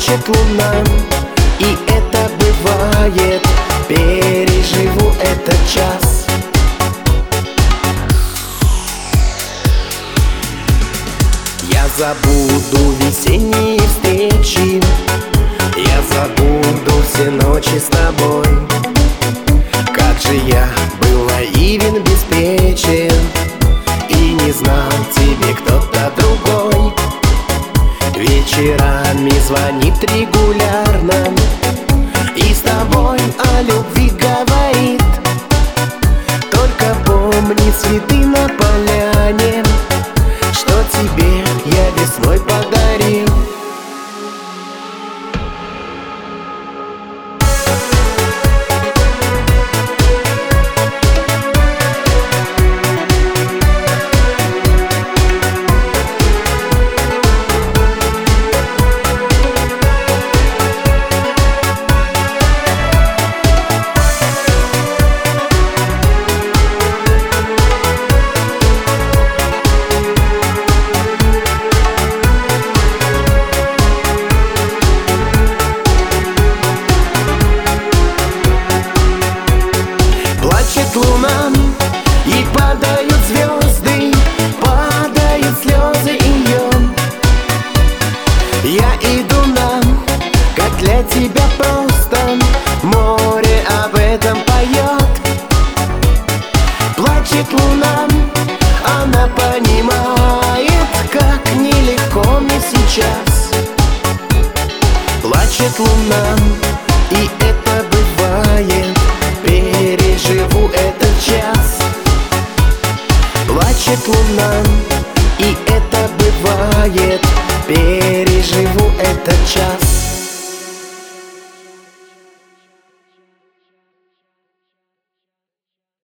Плачет луна, и это бывает. Переживу этот час. Я забуду весенние встречи, я забуду все ночи с тобой. Как же я был наивен, беспечен, и не знал тебе кто-то другой. Вечерами звонит регулярно и с тобой о любви говорит. Только помни цветы на поляне, что тебе я весной подарил. Плачет луна, и падают звезды, падают слезы ее. Я иду на, как для тебя просто, море об этом поет. Плачет луна, она понимает, как нелегко мне сейчас. Плачет луна, и это бывает. Переживу этот час. Плачет луна,